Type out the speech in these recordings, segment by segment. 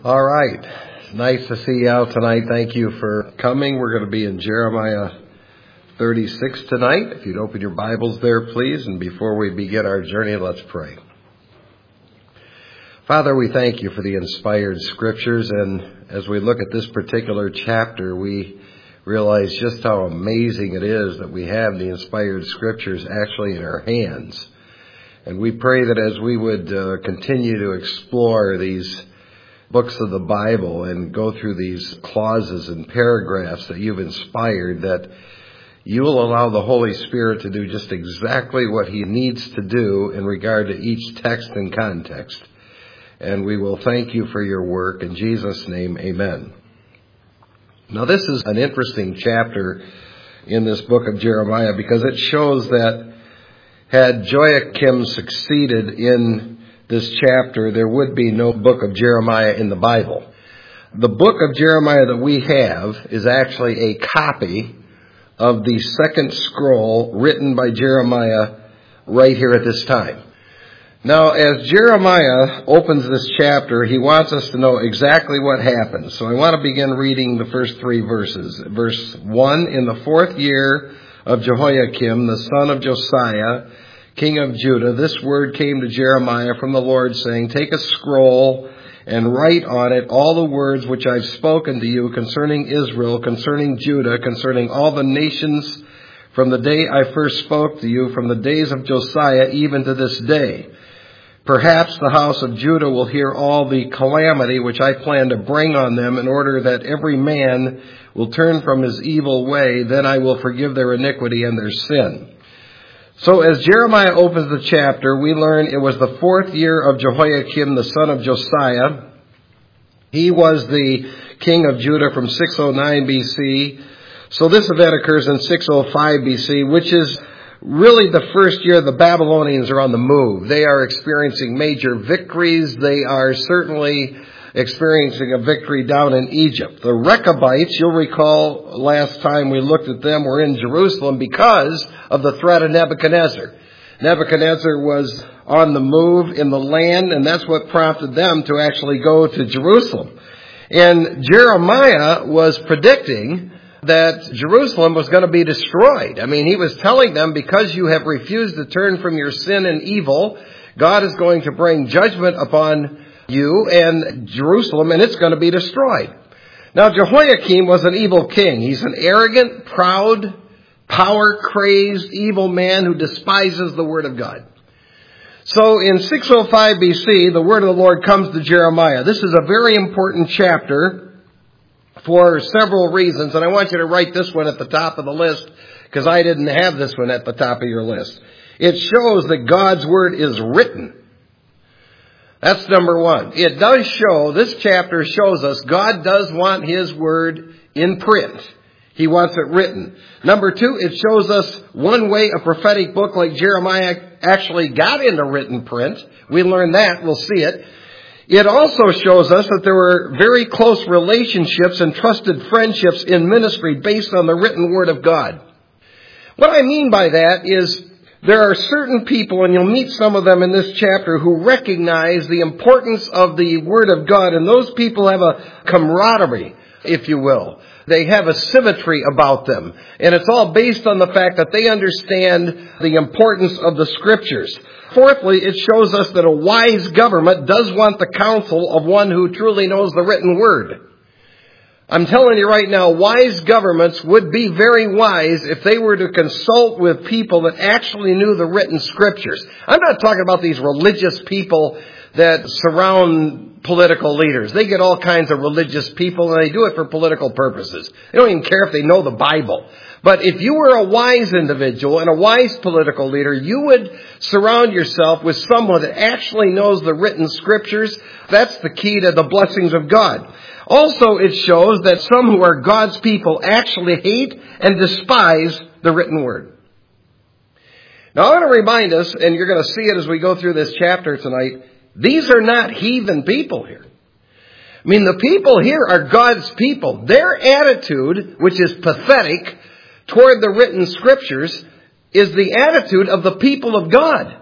All right. Nice to see you out tonight. Thank you for coming. We're going to be in Jeremiah 36 tonight. If you'd open your Bibles there, please. And before we begin our journey, let's pray. Father, we thank you for the inspired scriptures. And as we look at this particular chapter, we realize just how amazing it is that we have the inspired scriptures actually in our hands. And we pray that as we would continue to explore these books of the Bible and go through these clauses and paragraphs that you've inspired, that you will allow the Holy Spirit to do just exactly what he needs to do in regard to each text and context. And we will thank you for your work. In Jesus' name, amen. Now, this is an interesting chapter in this book of Jeremiah because it shows that had Joachim succeeded in this chapter, there would be no book of Jeremiah in the Bible. The book of Jeremiah that we have is actually a copy of the second scroll written by Jeremiah right here at this time. Now, as Jeremiah opens this chapter, he wants us to know exactly what happened. So I want to begin reading the first three verses. Verse 1, in the 4th year of Jehoiakim, the son of Josiah, king of Judah, this word came to Jeremiah from the Lord, saying, take a scroll and write on it all the words which I've spoken to you concerning Israel, concerning Judah, concerning all the nations from the day I first spoke to you, from the days of Josiah even to this day. Perhaps the house of Judah will hear all the calamity which I plan to bring on them, in order that every man will turn from his evil way. Then I will forgive their iniquity and their sin. So as Jeremiah opens the chapter, we learn it was the 4th year of Jehoiakim, the son of Josiah. He was the king of Judah from 609 BC. So this event occurs in 605 BC, which is really the first year the Babylonians are on the move. They are experiencing major victories. They are certainly experiencing a victory down in Egypt. The Rechabites, you'll recall last time we looked at them, were in Jerusalem because of the threat of Nebuchadnezzar. Nebuchadnezzar was on the move in the land, and that's what prompted them to actually go to Jerusalem. And Jeremiah was predicting that Jerusalem was going to be destroyed. I mean, he was telling them, because you have refused to turn from your sin and evil, God is going to bring judgment upon you and Jerusalem, and it's going to be destroyed. Now, Jehoiakim was an evil king. He's an arrogant, proud, power-crazed, evil man who despises the word of God. So in 605 BC, the word of the Lord comes to Jeremiah. This is a very important chapter for several reasons, and I want you to write this one at the top of the list, because I didn't have this one at the top of your list. It shows that God's word is written. That's number one. It does show, this chapter shows us God does want his word in print. He wants it written. Number two, it shows us one way a prophetic book like Jeremiah actually got into written print. We learn that. We'll see it. It also shows us that there were very close relationships and trusted friendships in ministry based on the written word of God. What I mean by that is there are certain people, and you'll meet some of them in this chapter, who recognize the importance of the word of God, and those people have a camaraderie, if you will. They have a symmetry about them, and it's all based on the fact that they understand the importance of the Scriptures. Fourthly, it shows us that a wise government does want the counsel of one who truly knows the written word. I'm telling you right now, wise governments would be very wise if they were to consult with people that actually knew the written Scriptures. I'm not talking about these religious people that surround political leaders. They get all kinds of religious people, and they do it for political purposes. They don't even care if they know the Bible. But if you were a wise individual and a wise political leader, you would surround yourself with someone that actually knows the written Scriptures. That's the key to the blessings of God. Also, it shows that some who are God's people actually hate and despise the written word. Now, I want to remind us, and you're going to see it as we go through this chapter tonight, these are not heathen people here. I mean, the people here are God's people. Their attitude, which is pathetic toward the written Scriptures, is the attitude of the people of God.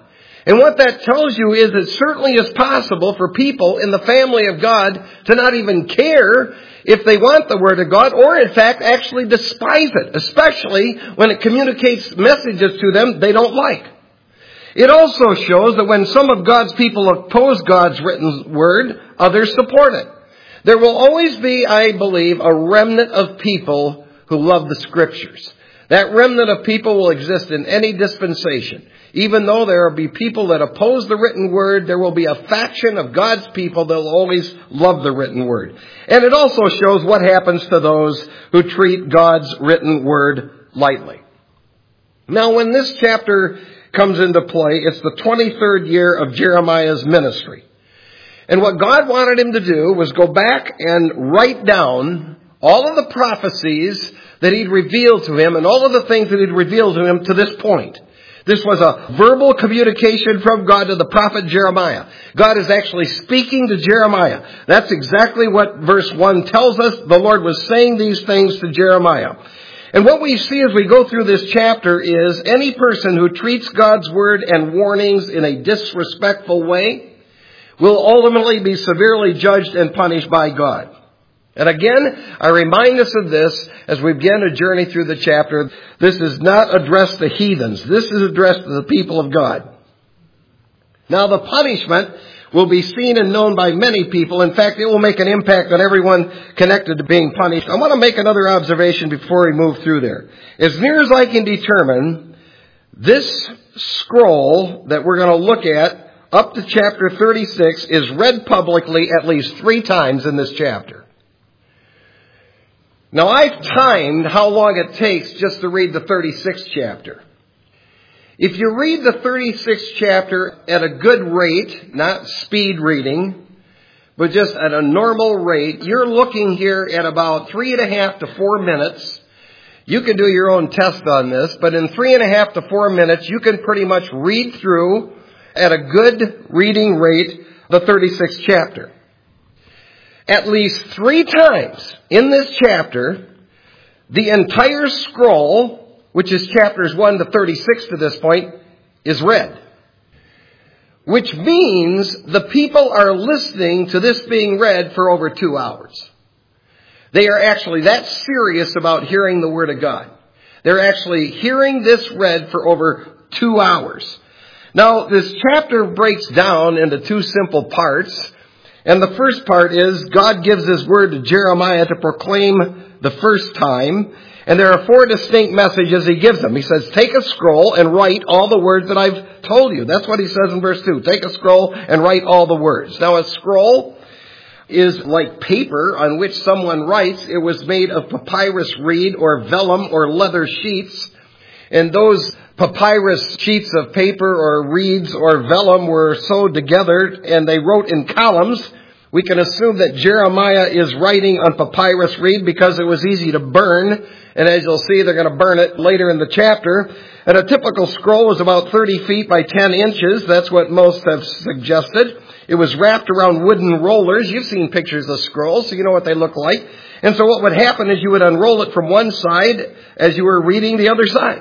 And what that tells you is it certainly is possible for people in the family of God to not even care if they want the Word of God, or in fact actually despise it, especially when it communicates messages to them they don't like. It also shows that when some of God's people oppose God's written Word, others support it. There will always be, I believe, a remnant of people who love the Scriptures. That remnant of people will exist in any dispensation. Even though there will be people that oppose the written Word, there will be a faction of God's people that will always love the written Word. And it also shows what happens to those who treat God's written Word lightly. Now, when this chapter comes into play, it's the 23rd year of Jeremiah's ministry. And what God wanted him to do was go back and write down all of the prophecies that he'd revealed to him and all of the things that he'd revealed to him to this point. This was a verbal communication from God to the prophet Jeremiah. God is actually speaking to Jeremiah. That's exactly what verse 1 tells us. The Lord was saying these things to Jeremiah. And what we see as we go through this chapter is any person who treats God's word and warnings in a disrespectful way will ultimately be severely judged and punished by God. And again, I remind us of this as we begin a journey through the chapter. This is not addressed to heathens. This is addressed to the people of God. Now, the punishment will be seen and known by many people. In fact, it will make an impact on everyone connected to being punished. I want to make another observation before we move through there. As near as I can determine, this scroll that we're going to look at up to chapter 36 is read publicly at least 3 times in this chapter. Now, I've timed how long it takes just to read the 36th chapter. If you read the 36th chapter at a good rate, not speed reading, but just at a normal rate, you're looking here at about 3.5 to 4 minutes. You can do your own test on this, but in 3.5 to 4 minutes, you can pretty much read through at a good reading rate the 36th chapter. At least 3 times in this chapter, the entire scroll, which is chapters 1 to 36 to this point, is read. Which means the people are listening to this being read for over 2 hours. They are actually that serious about hearing the Word of God. They're actually hearing this read for over 2 hours. Now, this chapter breaks down into 2 simple parts. And the first part is God gives His word to Jeremiah to proclaim the first time. And there are 4 distinct messages He gives them. He says, take a scroll and write all the words that I've told you. That's what He says in verse 2. Take a scroll and write all the words. Now, a scroll is like paper on which someone writes. It was made of papyrus reed or vellum or leather sheets. And those papyrus sheets of paper or reeds or vellum were sewed together and they wrote in columns. We can assume that Jeremiah is writing on papyrus reed because it was easy to burn. And as you'll see, they're going to burn it later in the chapter. And a typical scroll was about 30 feet by 10 inches. That's what most have suggested. It was wrapped around wooden rollers. You've seen pictures of scrolls, so you know what they look like. And so what would happen is you would unroll it from one side as you were reading the other side.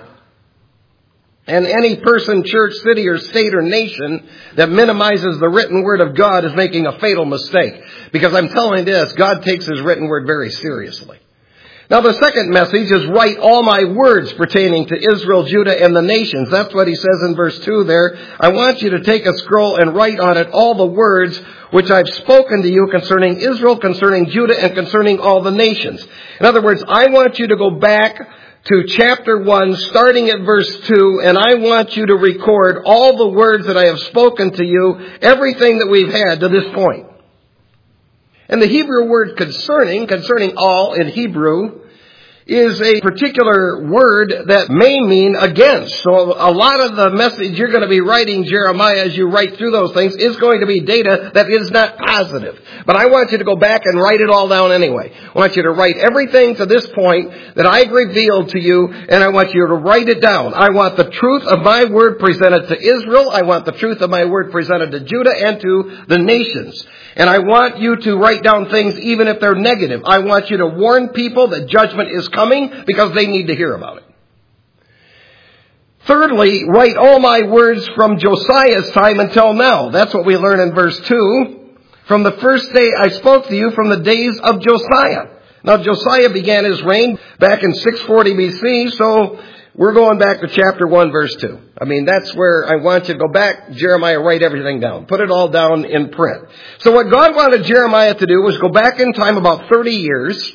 And any person, church, city, or state, or nation that minimizes the written word of God is making a fatal mistake. Because I'm telling you this, God takes His written word very seriously. Now, the second message is write all my words pertaining to Israel, Judah, and the nations. That's what He says in verse 2 there. I want you to take a scroll and write on it all the words which I've spoken to you concerning Israel, concerning Judah, and concerning all the nations. In other words, I want you to go back to chapter 1, starting at verse 2, and I want you to record all the words that I have spoken to you, everything that we've had to this point. And the Hebrew word concerning all in Hebrew, is a particular word that may mean against. So a lot of the message you're going to be writing, Jeremiah, as you write through those things, is going to be data that is not positive. But I want you to go back and write it all down anyway. I want you to write everything to this point that I've revealed to you, and I want you to write it down. I want the truth of my word presented to Israel. I want the truth of my word presented to Judah and to the nations. And I want you to write down things even if they're negative. I want you to warn people that judgment is coming because they need to hear about it. Thirdly, write all my words from Josiah's time until now. That's what we learn in verse 2. From the first day I spoke to you, from the days of Josiah. Now Josiah began his reign back in 640 BC, so we're going back to chapter 1, verse 2. I mean, that's where I want you to go back. Jeremiah, write everything down. Put it all down in print. So what God wanted Jeremiah to do was go back in time about 30 years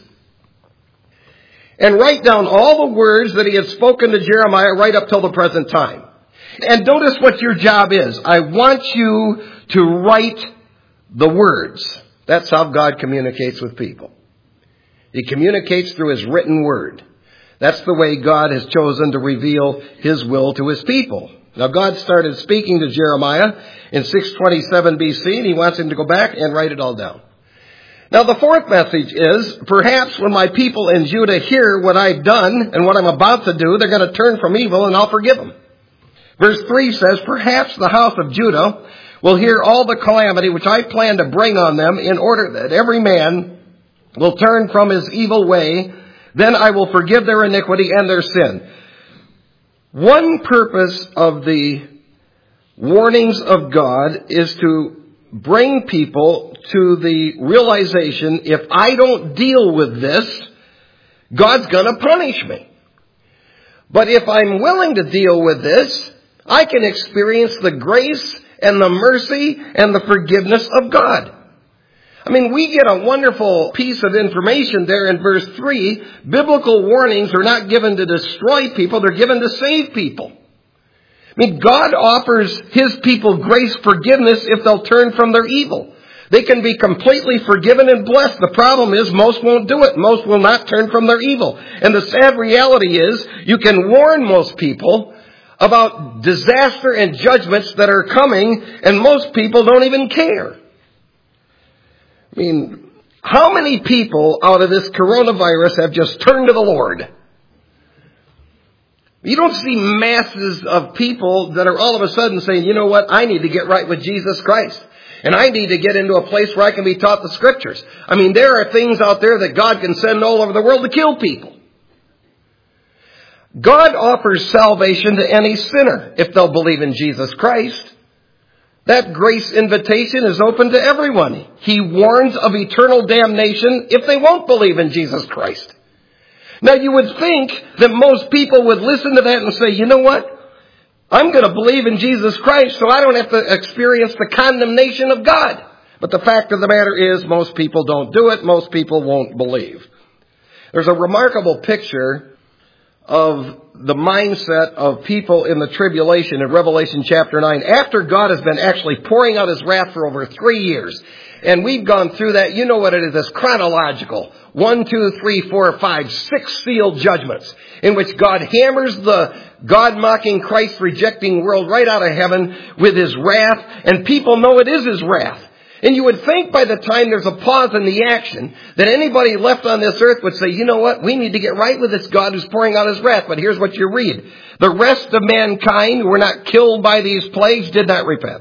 and write down all the words that he had spoken to Jeremiah right up till the present time. And notice what your job is. I want you to write the words. That's how God communicates with people. He communicates through His written word. That's the way God has chosen to reveal His will to His people. Now God started speaking to Jeremiah in 627 BC, and He wants him to go back and write it all down. Now the fourth message is, perhaps when my people in Judah hear what I've done and what I'm about to do, they're going to turn from evil and I'll forgive them. Verse 3 says, perhaps the house of Judah will hear all the calamity which I plan to bring on them, in order that every man will turn from his evil way. Then I will forgive their iniquity and their sin. One purpose of the warnings of God is to bring people to the realization, if I don't deal with this, God's going to punish me. But if I'm willing to deal with this, I can experience the grace and the mercy and the forgiveness of God. I mean, we get a wonderful piece of information there in verse 3. Biblical warnings are not given to destroy people, they're given to save people. I mean, God offers His people grace, forgiveness if they'll turn from their evil. They can be completely forgiven and blessed. The problem is most won't do it. Most will not turn from their evil. And the sad reality is you can warn most people about disaster and judgments that are coming, and most people don't even care. I mean, how many people out of this coronavirus have just turned to the Lord? You don't see masses of people that are all of a sudden saying, you know what, I need to get right with Jesus Christ. And I need to get into a place where I can be taught the Scriptures. I mean, there are things out there that God can send all over the world to kill people. God offers salvation to any sinner if they'll believe in Jesus Christ. That grace invitation is open to everyone. He warns of eternal damnation if they won't believe in Jesus Christ. Now, you would think that most people would listen to that and say, you know what? I'm going to believe in Jesus Christ so I don't have to experience the condemnation of God. But the fact of the matter is most people don't do it. Most people won't believe. There's a remarkable picture of the mindset of people in the tribulation in Revelation chapter 9. After God has been actually pouring out His wrath for over 3 years. And we've gone through that. You know what it is. It's chronological. 1, 2, 3, 4, 5, 6 sealed judgments in which God hammers the God-mocking, Christ-rejecting world right out of heaven with His wrath. And people know it is His wrath. And you would think by the time there's a pause in the action that anybody left on this earth would say, you know what, we need to get right with this God who's pouring out His wrath. But here's what you read. The rest of mankind who were not killed by these plagues did not repent.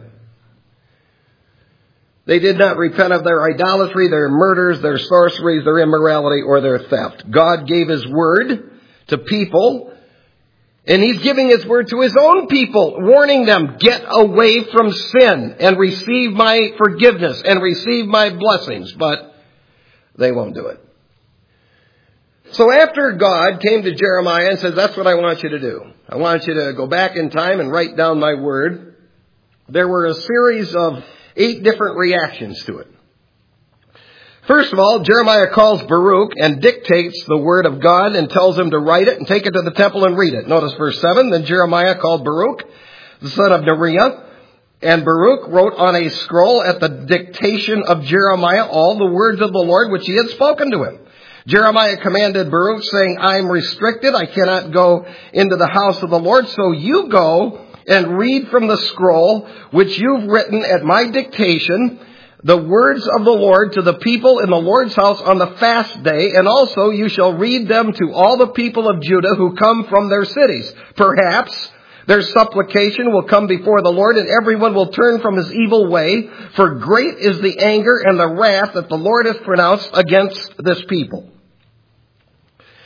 They did not repent of their idolatry, their murders, their sorceries, their immorality, or their theft. God gave His word to people, and He's giving His word to His own people, warning them, get away from sin and receive my forgiveness and receive my blessings. But they won't do it. So after God came to Jeremiah and said, that's what I want you to do. I want you to go back in time and write down my word. There were a series of 8 different reactions to it. First of all, Jeremiah calls Baruch and dictates the word of God and tells him to write it and take it to the temple and read it. Notice verse 7. Then Jeremiah called Baruch, the son of Neriah, and Baruch wrote on a scroll at the dictation of Jeremiah all the words of the Lord which He had spoken to him. Jeremiah commanded Baruch, saying, I am restricted. I cannot go into the house of the Lord. So you go and read from the scroll which you've written at my dictation the words of the Lord to the people in the Lord's house on the fast day, and also you shall read them to all the people of Judah who come from their cities. Perhaps their supplication will come before the Lord, and everyone will turn from his evil way, for great is the anger and the wrath that the Lord has pronounced against this people.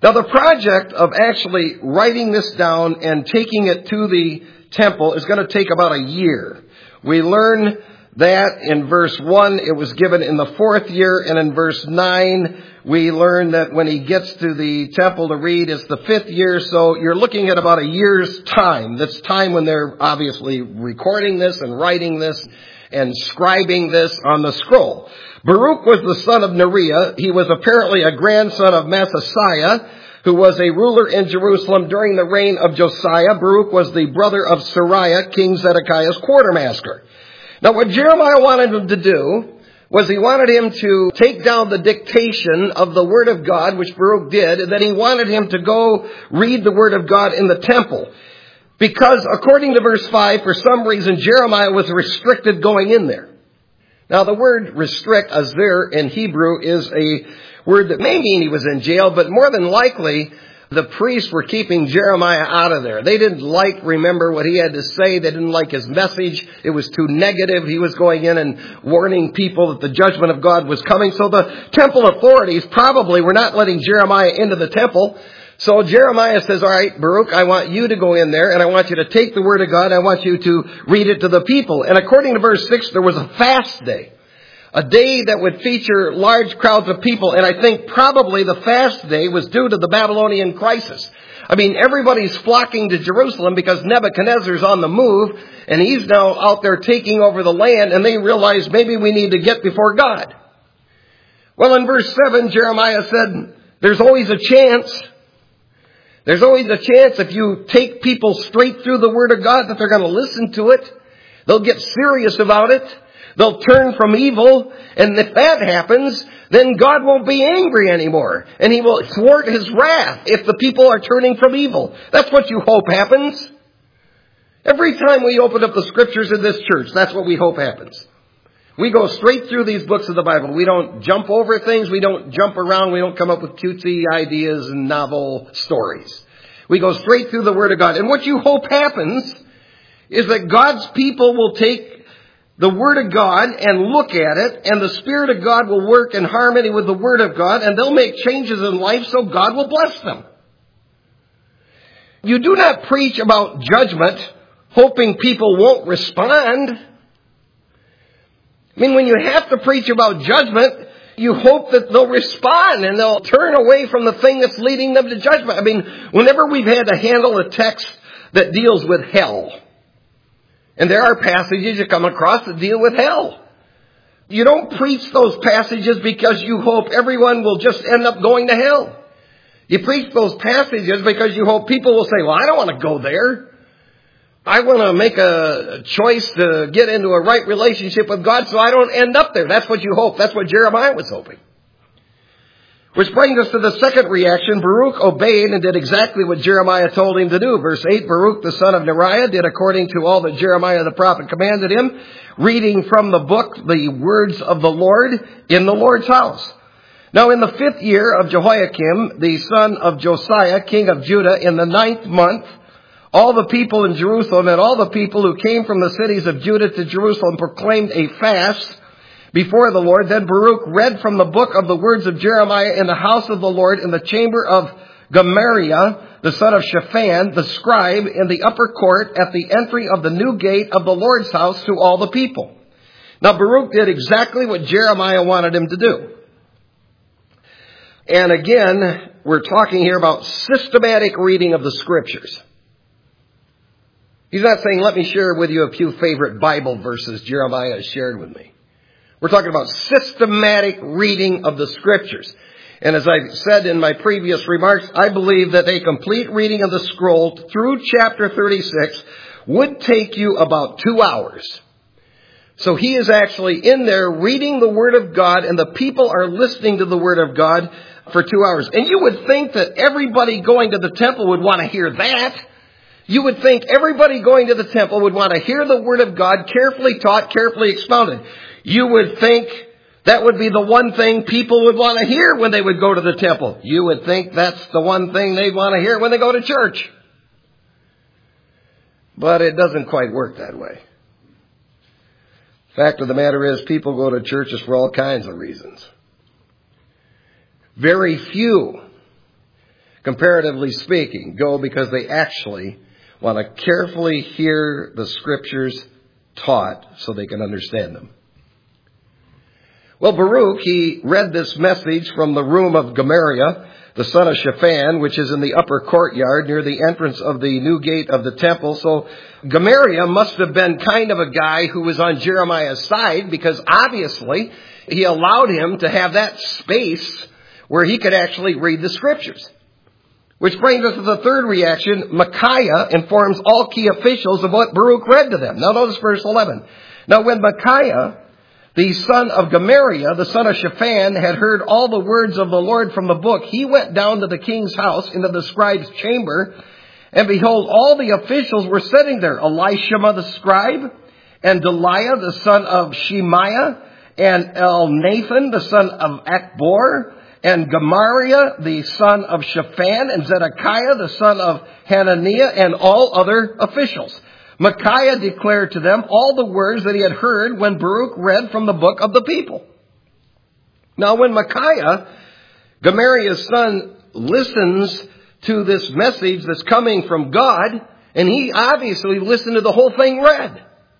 Now, the project of actually writing this down and taking it to the temple is going to take about a year. We learn that in verse 1, it was given in the 4th year, and in verse 9, we learn that when he gets to the temple to read, it's the 5th year, so you're looking at about a year's time. That's time when they're obviously recording this and writing this and scribing this on the scroll. Baruch was the son of Neriah. He was apparently a grandson of Mattithiah, who was a ruler in Jerusalem during the reign of Josiah. Baruch was the brother of Seraiah, King Zedekiah's quartermaster. Now, what Jeremiah wanted him to do was he wanted him to take down the dictation of the Word of God, which Baruch did, and then he wanted him to go read the Word of God in the temple. Because according to verse 5, for some reason, Jeremiah was restricted going in there. Now, the word restrict, azir, in Hebrew is a word that may mean he was in jail, but more than likely, the priests were keeping Jeremiah out of there. They didn't remember what he had to say. They didn't like his message. It was too negative. He was going in and warning people that the judgment of God was coming. So the temple authorities probably were not letting Jeremiah into the temple. So Jeremiah says, all right, Baruch, I want you to go in there, and I want you to take the Word of God. I want you to read it to the people. And according to verse 6, there was a fast day. A day that would feature large crowds of people. And I think probably the fast day was due to the Babylonian crisis. I mean, everybody's flocking to Jerusalem because Nebuchadnezzar's on the move, and he's now out there taking over the land, and they realize maybe we need to get before God. Well, in verse 7, Jeremiah said, there's always a chance. There's always a chance if you take people straight through the Word of God that they're going to listen to it. They'll get serious about it. They'll turn from evil. And if that happens, then God won't be angry anymore. And He will thwart His wrath if the people are turning from evil. That's what you hope happens. Every time we open up the Scriptures in this church, that's what we hope happens. We go straight through these books of the Bible. We don't jump over things. We don't jump around. We don't come up with cutesy ideas and novel stories. We go straight through the Word of God. And what you hope happens is that God's people will take the Word of God and look at it, and the Spirit of God will work in harmony with the Word of God, and they'll make changes in life so God will bless them. You do not preach about judgment hoping people won't respond. I mean, when you have to preach about judgment, you hope that they'll respond and they'll turn away from the thing that's leading them to judgment. I mean, whenever we've had to handle a text that deals with hell, and there are passages you come across that deal with hell. You don't preach those passages because you hope everyone will just end up going to hell. You preach those passages because you hope people will say, well, I don't want to go there. I want to make a choice to get into a right relationship with God so I don't end up there. That's what you hope. That's what Jeremiah was hoping. Which brings us to the second reaction. Baruch obeyed and did exactly what Jeremiah told him to do. Verse 8, Baruch the son of Neriah did according to all that Jeremiah the prophet commanded him, reading from the book the words of the Lord in the Lord's house. Now in the 5th year of Jehoiakim, the son of Josiah, king of Judah, in the 9th month, all the people in Jerusalem and all the people who came from the cities of Judah to Jerusalem proclaimed a fast before the Lord. Then Baruch read from the book of the words of Jeremiah in the house of the Lord in the chamber of Gemariah, the son of Shaphan, the scribe, in the upper court at the entry of the new gate of the Lord's house to all the people. Now Baruch did exactly what Jeremiah wanted him to do. And again, we're talking here about systematic reading of the Scriptures. He's not saying, let me share with you a few favorite Bible verses Jeremiah has shared with me. We're talking about systematic reading of the Scriptures. And as I said in my previous remarks, I believe that a complete reading of the scroll through chapter 36 would take you about 2 hours. So he is actually in there reading the Word of God, and the people are listening to the Word of God for 2 hours. And you would think that everybody going to the temple would want to hear that. You would think everybody going to the temple would want to hear the Word of God carefully taught, carefully expounded. You would think that would be the one thing people would want to hear when they would go to the temple. You would think that's the one thing they'd want to hear when they go to church. But it doesn't quite work that way. Fact of the matter is, people go to churches for all kinds of reasons. Very few comparatively speaking, go because they actually want to carefully hear the Scriptures taught so they can understand them. Well, Baruch, he read this message from the room of Gemariah, the son of Shaphan, which is in the upper courtyard near the entrance of the new gate of the temple. So Gemariah must have been kind of a guy who was on Jeremiah's side, because obviously he allowed him to have that space where he could actually read the Scriptures. Which brings us to the third reaction. Micaiah informs all key officials of what Baruch read to them. Now notice verse 11. Now when Micaiah, the son of Gemariah, the son of Shaphan, had heard all the words of the Lord from the book, he went down to the king's house into the scribe's chamber, and behold, all the officials were sitting there. Elishama the scribe, and Delaiah the son of Shemaiah, and Elnathan the son of Akbor, and Gemariah the son of Shaphan, and Zedekiah the son of Hananiah, and all other officials. Micaiah declared to them all the words that he had heard when Baruch read from the book of the people. Now when Micaiah, Gemariah's son, listens to this message that's coming from God, and he obviously listened to the whole thing read.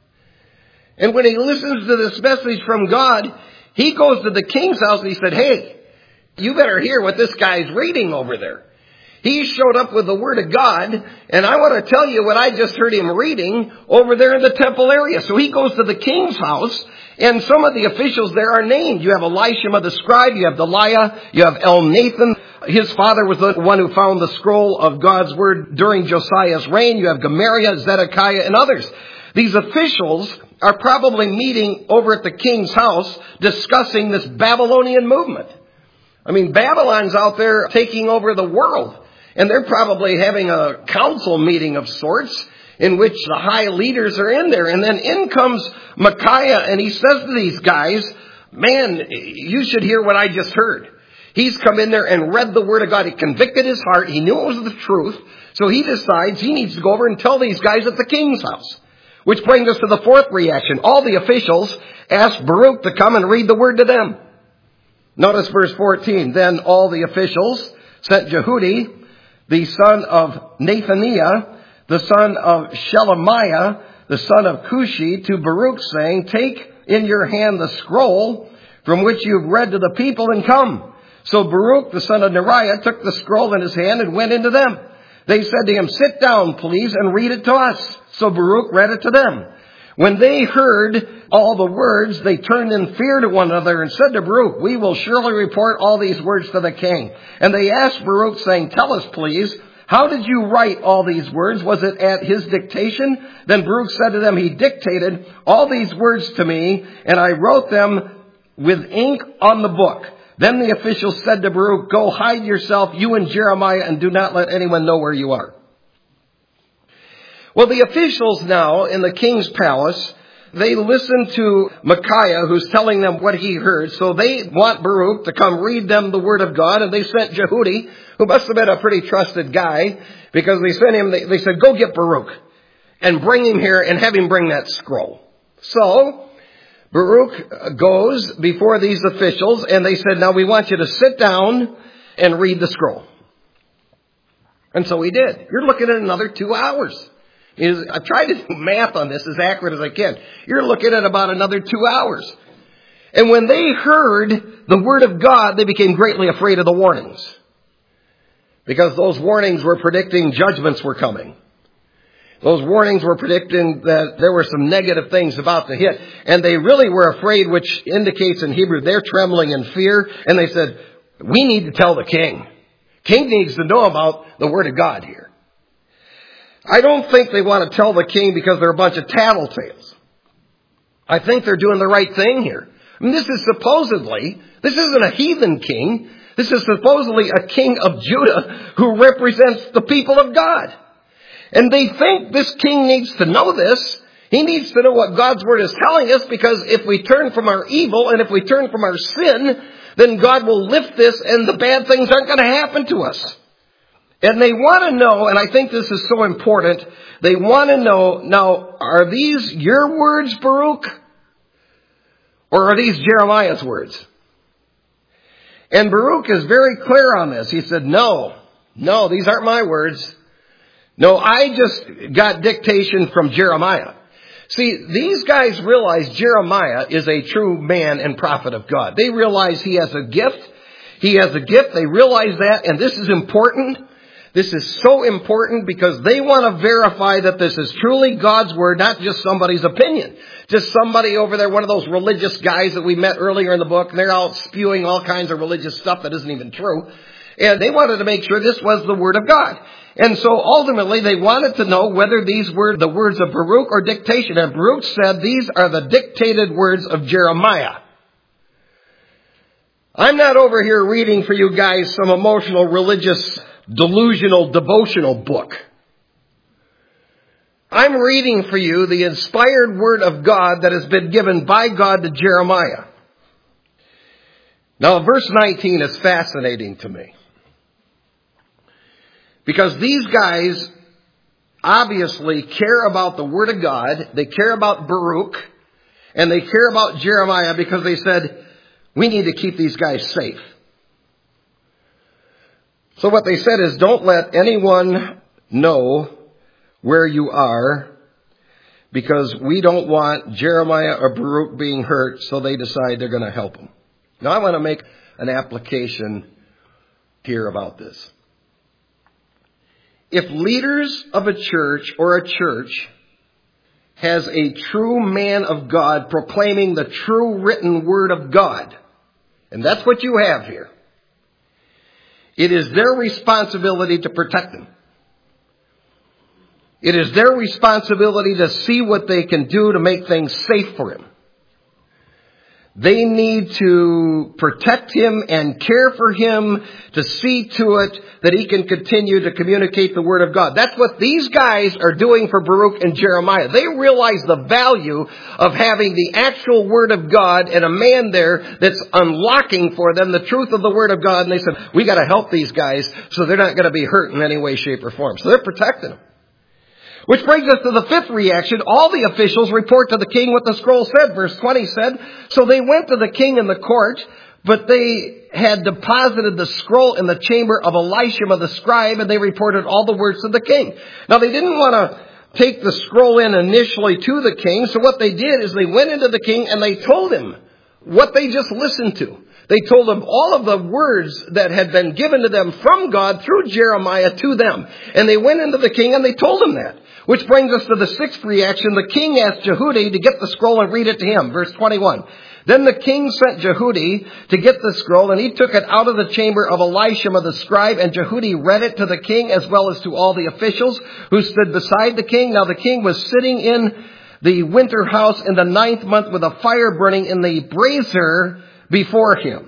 And when he listens to this message from God, he goes to the king's house and he said, hey, you better hear what this guy's reading over there. He showed up with the Word of God, and I want to tell you what I just heard him reading over there in the temple area. So he goes to the king's house, and some of the officials there are named. You have Elishama the scribe, you have Delaiah, you have Elnathan. His father was the one who found the scroll of God's Word during Josiah's reign. You have Gemariah, Zedekiah, and others. These officials are probably meeting over at the king's house discussing this Babylonian movement. I mean, Babylon's out there taking over the world. And they're probably having a council meeting of sorts in which the high leaders are in there. And then in comes Micaiah, and he says to these guys, man, you should hear what I just heard. He's come in there and read the Word of God. He convicted his heart. He knew it was the truth. So he decides he needs to go over and tell these guys at the king's house. Which brings us to the fourth reaction. All the officials asked Baruch to come and read the Word to them. Notice verse 14. Then all the officials sent Jehudi, the son of Nathaniah, the son of Shelemiah, the son of Cushi, to Baruch, saying, take in your hand the scroll from which you've read to the people, and come. So Baruch, the son of Neriah, took the scroll in his hand and went into them. They said to him, sit down, please, and read it to us. So Baruch read it to them. When they heard all the words, they turned in fear to one another and said to Baruch, we will surely report all these words to the king. And they asked Baruch, saying, tell us, please, how did you write all these words? Was it at his dictation? Then Baruch said to them, he dictated all these words to me, and I wrote them with ink on the book. Then the officials said to Baruch, go hide yourself, you and Jeremiah, and do not let anyone know where you are. Well, the officials now in the king's palace, they listen to Micaiah, who's telling them what he heard. So they want Baruch to come read them the Word of God. And they sent Jehudi, who must have been a pretty trusted guy, because they sent him, they said, go get Baruch and bring him here and have him bring that scroll. So Baruch goes before these officials, and they said, now we want you to sit down and read the scroll. And so he did. You're looking at another 2 hours. I tried to do math on this as accurate as I can. You're looking at about another 2 hours. And when they heard the Word of God, they became greatly afraid of the warnings. Because those warnings were predicting judgments were coming. Those warnings were predicting that there were some negative things about to hit. And they really were afraid, which indicates in Hebrew they're trembling in fear. And they said, we need to tell the king. King needs to know about the Word of God here. I don't think they want to tell the king because they're a bunch of tattletales. I think they're doing the right thing here. I mean, this isn't a heathen king. This is supposedly a king of Judah who represents the people of God. And they think this king needs to know this. He needs to know what God's Word is telling us, because if we turn from our evil and if we turn from our sin, then God will lift this and the bad things aren't going to happen to us. And they want to know, and I think this is so important, they want to know, now, are these your words, Baruch? Or are these Jeremiah's words? And Baruch is very clear on this. He said, no, No, these aren't my words. No, I just got dictation from Jeremiah. See, these guys realize Jeremiah is a true man and prophet of God. They realize he has a gift. He has a gift. They realize that, and this is important. This is so important because they want to verify that this is truly God's word, not just somebody's opinion. Just somebody over there, one of those religious guys that we met earlier in the book, and they're out spewing all kinds of religious stuff that isn't even true. And they wanted to make sure this was the word of God. And so ultimately they wanted to know whether these were the words of Baruch or dictation. And Baruch said these are the dictated words of Jeremiah. I'm not over here reading for you guys some emotional, religious, delusional, devotional book. I'm reading for you the inspired word of God that has been given by God to Jeremiah. Now, verse 19 is fascinating to me. Because these guys obviously care about the word of God. They care about Baruch. And they care about Jeremiah because they said, we need to keep these guys safe. So what they said is, don't let anyone know where you are because we don't want Jeremiah or Baruch being hurt, so they decide they're going to help them. Now I want to make an application here about this. If leaders of a church or a church has a true man of God proclaiming the true written word of God, and that's what you have here, it is their responsibility to protect them. It is their responsibility to see what they can do to make things safe for him. They need to protect him and care for him to see to it that he can continue to communicate the word of God. That's what these guys are doing for Baruch and Jeremiah. They realize the value of having the actual word of God and a man there that's unlocking for them the truth of the word of God. And they said, we got to help these guys so they're not going to be hurt in any way, shape, or form. So they're protecting them. Which brings us to the fifth reaction. All the officials report to the king what the scroll said. Verse 20 said, so they went to the king in the court, but they had deposited the scroll in the chamber of Elishama the scribe, and they reported all the words to the king. Now they didn't want to take the scroll in initially to the king, so what they did is they went into the king and they told him what they just listened to. They told him all of the words that had been given to them from God through Jeremiah to them. And they went into the king and they told him that. Which brings us to the sixth reaction. The king asked Jehudi to get the scroll and read it to him. Verse 21. Then the king sent Jehudi to get the scroll, and he took it out of the chamber of Elishama the scribe, and Jehudi read it to the king as well as to all the officials who stood beside the king. Now the king was sitting in the winter house in the 9th month with a fire burning in the brazier before him.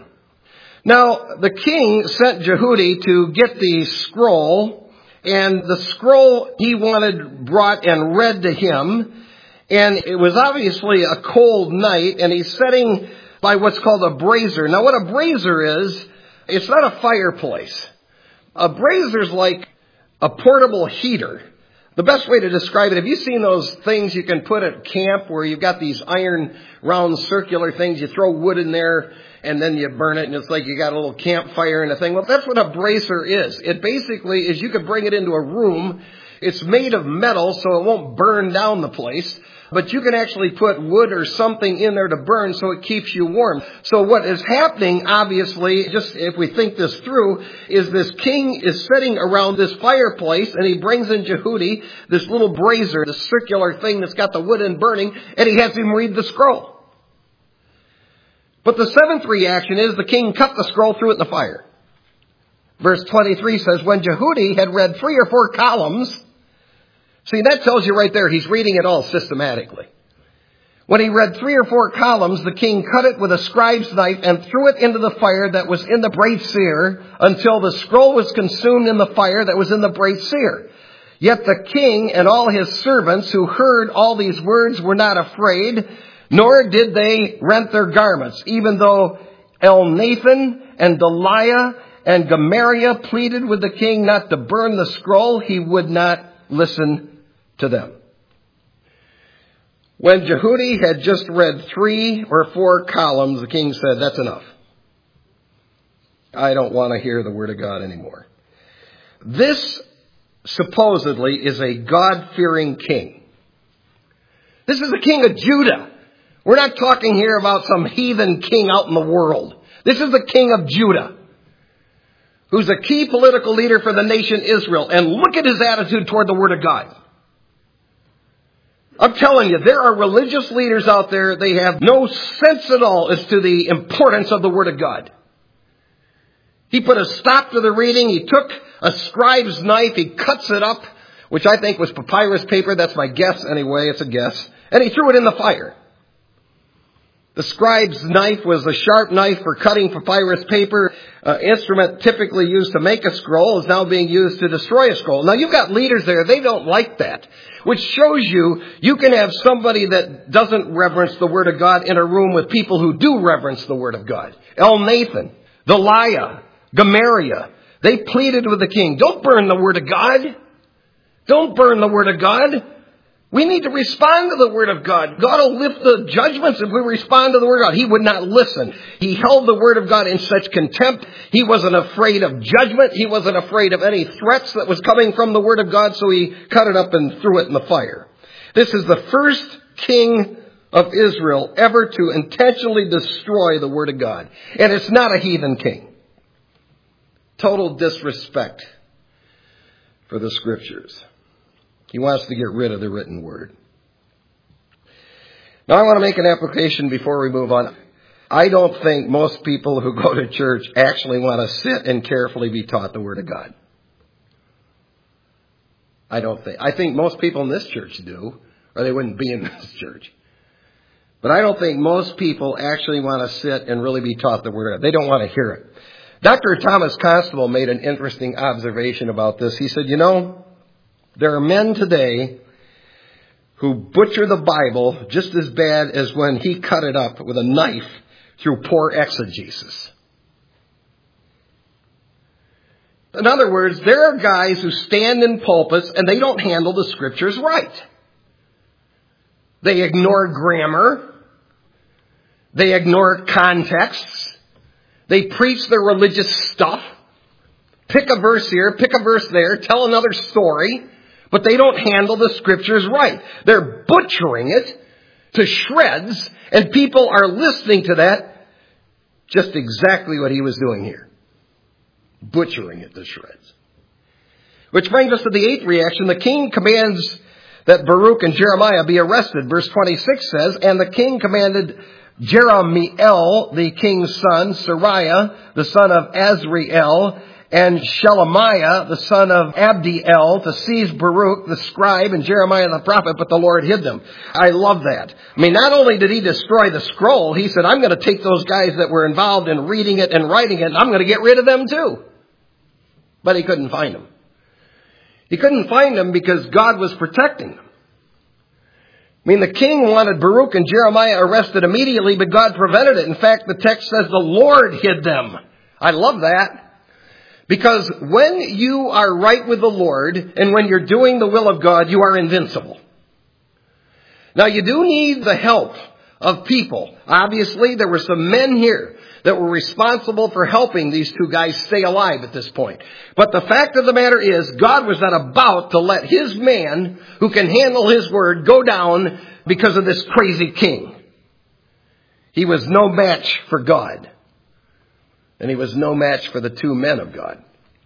Now the king sent Jehudi to get the scroll, and the scroll he wanted brought and read to him. And it was obviously a cold night, and he's sitting by what's called a brazier. Now what a brazier is, it's not a fireplace. A brazier's like a portable heater. The best way to describe it, have you seen those things you can put at camp where you've got these iron round circular things, you throw wood in there and then you burn it and it's like you got a little campfire and a thing. Well, that's what a brazier is. It basically is you could bring it into a room. It's made of metal so it won't burn down the place. But you can actually put wood or something in there to burn so it keeps you warm. So what is happening, obviously, just if we think this through, is this king is sitting around this fireplace and he brings in Jehudi, this little brazier, this circular thing that's got the wood in burning, and he has him read the scroll. But the seventh reaction is the king cut the scroll, threw it in the fire. Verse 23 says, when Jehudi had read 3 or 4 columns, see, that tells you right there, he's reading it all systematically. When he read 3 or 4 columns, the king cut it with a scribe's knife and threw it into the fire that was in the brazier until the scroll was consumed in the fire that was in the brazier. Yet the king and all his servants who heard all these words were not afraid, nor did they rent their garments, even though Elnathan and Delaiah and Gemariah pleaded with the king not to burn the scroll. He would not listen to them. When Jehudi had just read 3 or 4 columns, the king said, that's enough. I don't want to hear the word of God anymore. This supposedly is a God-fearing king. This is the king of Judah. We're not talking here about some heathen king out in the world. This is the king of Judah, who's a key political leader for the nation Israel. And look at his attitude toward the Word of God. I'm telling you, there are religious leaders out there, they have no sense at all as to the importance of the Word of God. He put a stop to the reading. He took a scribe's knife. He cuts it up, which I think was papyrus paper. That's my guess anyway. It's a guess. And he threw it in the fire. The scribe's knife was a sharp knife for cutting papyrus paper. Instrument typically used to make a scroll is now being used to destroy a scroll. Now you've got leaders there. They don't like that, which shows you can have somebody that doesn't reverence the Word of God in a room with people who do reverence the Word of God. Elnathan, Deliah, Gamaliel, they pleaded with the king, don't burn the Word of God. Don't burn the Word of God. We need to respond to the Word of God. God will lift the judgments if we respond to the Word of God. He would not listen. He held the Word of God in such contempt. He wasn't afraid of judgment. He wasn't afraid of any threats that was coming from the Word of God, so he cut it up and threw it in the fire. This is the first king of Israel ever to intentionally destroy the Word of God. And it's not a heathen king. Total disrespect for the Scriptures. He wants to get rid of the written Word. Now I want to make an application before we move on. I don't think most people who go to church actually want to sit and carefully be taught the Word of God. I think most people in this church do, or they wouldn't be in this church. But I don't think most people actually want to sit and really be taught the Word of God. They don't want to hear it. Dr. Thomas Constable made an interesting observation about this. He said, there are men today who butcher the Bible just as bad as when he cut it up with a knife through poor exegesis. In other words, there are guys who stand in pulpits and they don't handle the Scriptures right. They ignore grammar. They ignore contexts. They preach their religious stuff. Pick a verse here, pick a verse there, tell another story, but they don't handle the Scriptures right. They're butchering it to shreds, and people are listening to that, just exactly what he was doing here. Butchering it to shreds. Which brings us to the eighth reaction. The king commands that Baruch and Jeremiah be arrested. Verse 26 says, and the king commanded Jerahmeel, the king's son, Seraiah, the son of Azriel, and Shelemiah, the son of Abdiel, to seize Baruch, the scribe, and Jeremiah the prophet, but the Lord hid them. I love that. Not only did he destroy the scroll, he said, I'm going to take those guys that were involved in reading it and writing it, and I'm going to get rid of them too. But he couldn't find them. He couldn't find them because God was protecting them. The king wanted Baruch and Jeremiah arrested immediately, but God prevented it. In fact, the text says the Lord hid them. I love that. Because when you are right with the Lord and when you're doing the will of God, you are invincible. Now, you do need the help of people. Obviously, there were some men here that were responsible for helping these two guys stay alive at this point. But the fact of the matter is, God was not about to let his man, who can handle his word, go down because of this crazy king. He was no match for God. And he was no match for the two men of God.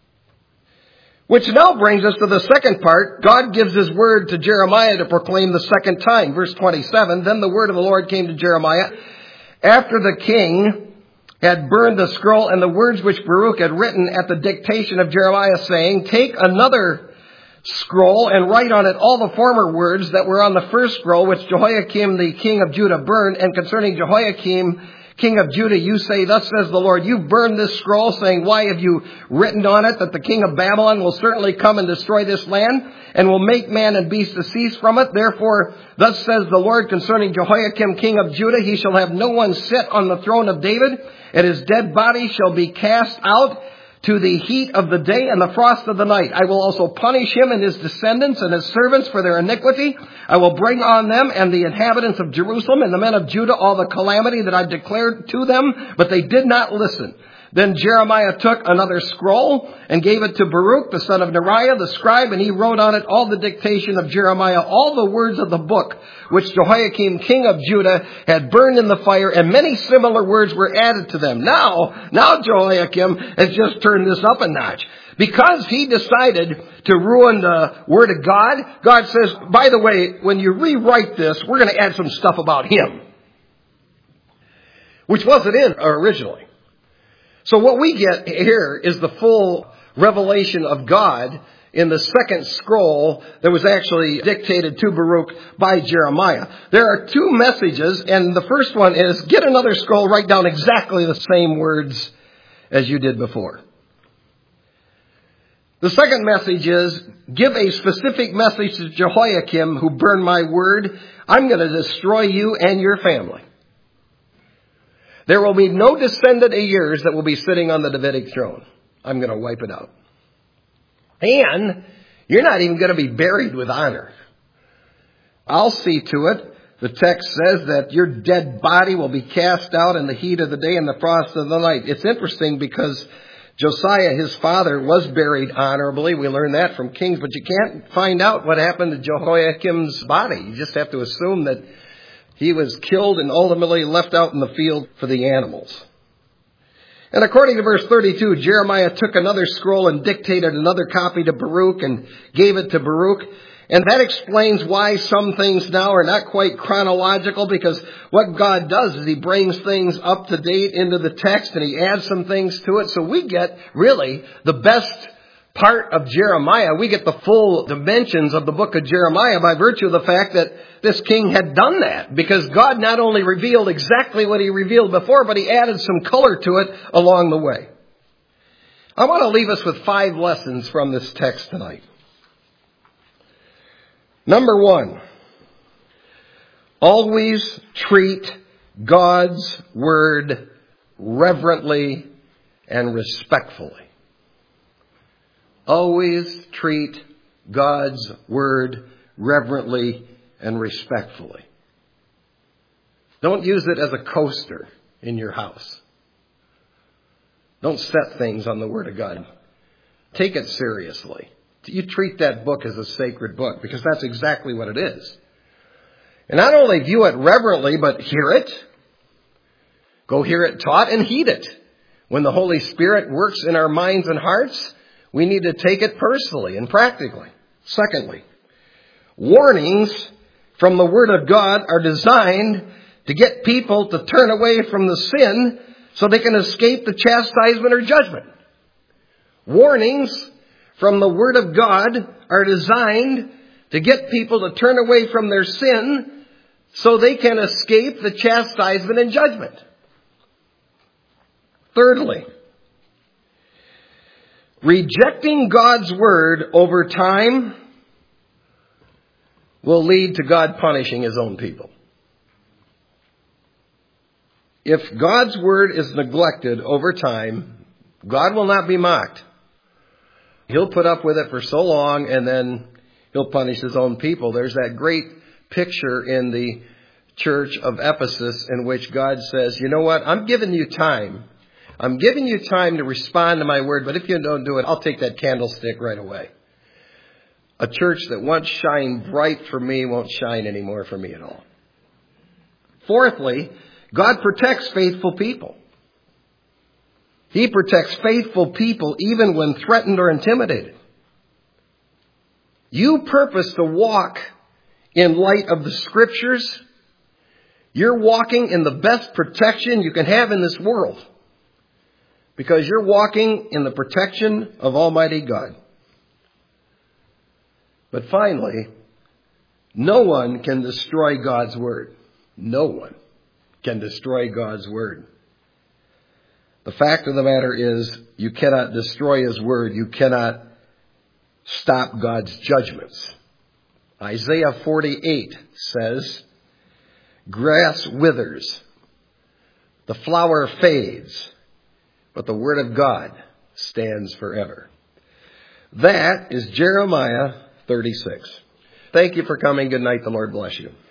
Which now brings us to the second part. God gives his word to Jeremiah to proclaim the second time. Verse 27, then the word of the Lord came to Jeremiah after the king had burned the scroll and the words which Baruch had written at the dictation of Jeremiah, saying, take another scroll and write on it all the former words that were on the first scroll, which Jehoiakim the king of Judah burned. And concerning Jehoiakim king of Judah, you say, thus says the Lord, you burned this scroll, saying, why have you written on it that the king of Babylon will certainly come and destroy this land, and will make man and beast to cease from it? Therefore, thus says the Lord concerning Jehoiakim king of Judah, he shall have no one sit on the throne of David, and his dead body shall be cast out to the heat of the day and the frost of the night. I will also punish him and his descendants and his servants for their iniquity. I will bring on them and the inhabitants of Jerusalem and the men of Judah all the calamity that I've declared to them, but they did not listen. Then Jeremiah took another scroll and gave it to Baruch, the son of Neriah, the scribe, and he wrote on it all the dictation of Jeremiah, all the words of the book, which Jehoiakim, king of Judah, had burned in the fire, and many similar words were added to them. Now Jehoiakim has just turned this up a notch. Because he decided to ruin the Word of God, God says, by the way, when you rewrite this, we're going to add some stuff about him, which wasn't in originally. So what we get here is the full revelation of God in the second scroll that was actually dictated to Baruch by Jeremiah. There are two messages, and the first one is, get another scroll, write down exactly the same words as you did before. The second message is, give a specific message to Jehoiakim who burned my word. I'm going to destroy you and your family. There will be no descendant of yours that will be sitting on the Davidic throne. I'm going to wipe it out. And you're not even going to be buried with honor. I'll see to it. The text says that your dead body will be cast out in the heat of the day and the frost of the night. It's interesting because Josiah, his father, was buried honorably. We learn that from Kings, but you can't find out what happened to Jehoiakim's body. You just have to assume that he was killed and ultimately left out in the field for the animals. And according to verse 32, Jeremiah took another scroll and dictated another copy to Baruch and gave it to Baruch. And that explains why some things now are not quite chronological, because what God does is he brings things up to date into the text and he adds some things to it. So we get really the best part of Jeremiah. We get the full dimensions of the book of Jeremiah by virtue of the fact that this king had done that, because God not only revealed exactly what he revealed before, but he added some color to it along the way. I want to leave us with 5 lessons from this text tonight. Number 1, always treat God's word reverently and respectfully. Always treat God's word reverently and respectfully. Don't use it as a coaster in your house. Don't set things on the word of God. Take it seriously. You treat that book as a sacred book, because that's exactly what it is. And not only view it reverently, but hear it. Go hear it taught and heed it. When the Holy Spirit works in our minds and hearts, we need to take it personally and practically. Secondly, warnings from the Word of God are designed to get people to turn away from the sin so they can escape the chastisement or judgment. Warnings from the Word of God are designed to get people to turn away from their sin so they can escape the chastisement and judgment. Thirdly, rejecting God's Word over time will lead to God punishing His own people. If God's Word is neglected over time, God will not be mocked. He'll put up with it for so long, and then He'll punish His own people. There's that great picture in the church of Ephesus in which God says, you know what, I'm giving you time. I'm giving you time to respond to my word, but if you don't do it, I'll take that candlestick right away. A church that once shined bright for me won't shine anymore for me at all. Fourthly, God protects faithful people. He protects faithful people even when threatened or intimidated. You purpose to walk in light of the Scriptures. You're walking in the best protection you can have in this world, because you're walking in the protection of Almighty God. But finally, no one can destroy God's Word. No one can destroy God's Word. The fact of the matter is, you cannot destroy His Word. You cannot stop God's judgments. Isaiah 48 says, grass withers, the flower fades, but the Word of God stands forever. That is Jeremiah 36. Thank you for coming. Good night. The Lord bless you.